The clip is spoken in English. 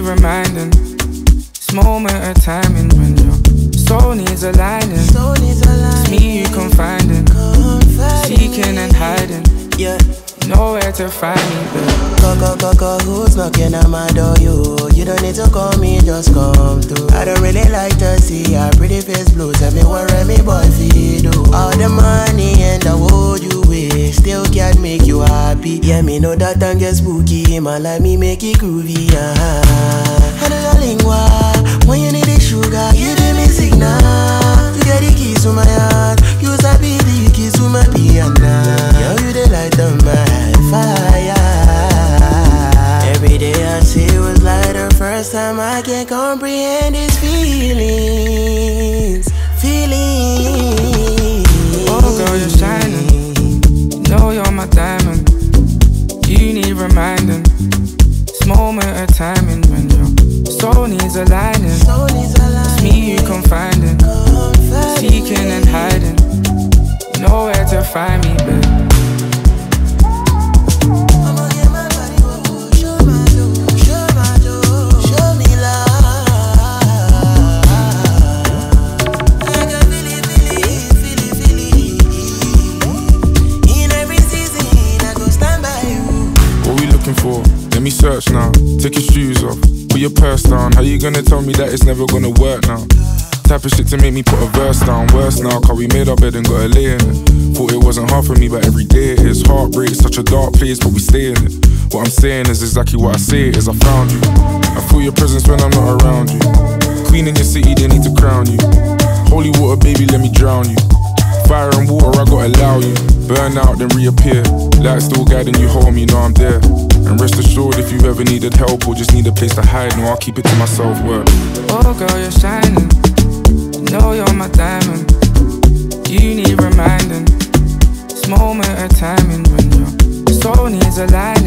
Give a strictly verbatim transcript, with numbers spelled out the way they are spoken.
reminding. This moment of timing when your soul needs aligning. Soul needs aligning. It's me you confiding, confiding. Seeking and hiding. Yeah. Nowhere to find me, babe. Go, go, go, go, who's knocking at my door? You, you don't need to call me, just come through. I don't really like to see a pretty face blue. Tell me what me boy feel do. All the money and the world you wish still can't make you happy. Yeah, me know that time get spooky, man, like me make it groovy. Uh-huh. I know your lingua, when you need the sugar, you give me signal. You get the keys to my heart, you sabi the keys to my piano. Yeah, you the light of my fire. Every day I see it was like the first time I can comprehend these feelings. Feelings. Oh girl, you're shining. You know you're my diamond. You need reminding. This moment of timing when your soul needs aligning. Soul needs aligning. It's me you confiding, confiding. Seeking and hiding. Nowhere to find me, babe. For. Let me search now, take your shoes off, put your purse down. How you gonna tell me that it's never gonna work now? Type of shit to make me put a verse down. Worse now, cause we made our bed and got a lay in it. Thought it wasn't hard for me, but every day it is. Heartbreak, such a dark place, but we stay in it. What I'm saying is exactly what I say it is. I found you, I feel your presence when I'm not around you. Queen in your city, they need to crown you. Holy water, baby, let me drown you. Fire and water, I gotta allow you. Burn out, then reappear. Light still guiding you home, you know I'm there. And rest assured, if you ever needed help or just need a place to hide, no, I'll keep it to myself, word. Oh girl, you're shining. You know you're my diamond. You need reminding. This moment of timing when your soul needs aligning.